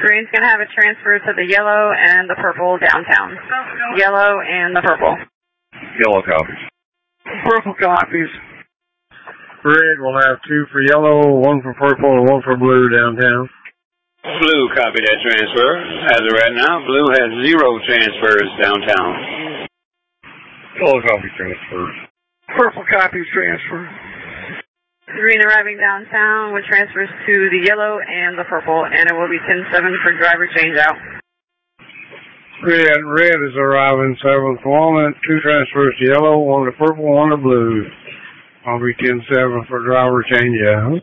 Green's going to have a transfer to the yellow and the purple downtown. Yellow and the purple. Yellow copies. Purple copies. Red will have 2 for yellow, 1 for purple, and 1 for blue downtown. Blue copy that transfer. As of right now, blue has 0 transfers downtown. Yellow copies transfer. Purple copies transfer. Green arriving downtown with transfers to the yellow and the purple, and it will be 10-7 for driver change out. Red is arriving 7th one, 2 transfers to yellow, 1 to purple, 1 to blue. I'll be 10-7 for driver change out.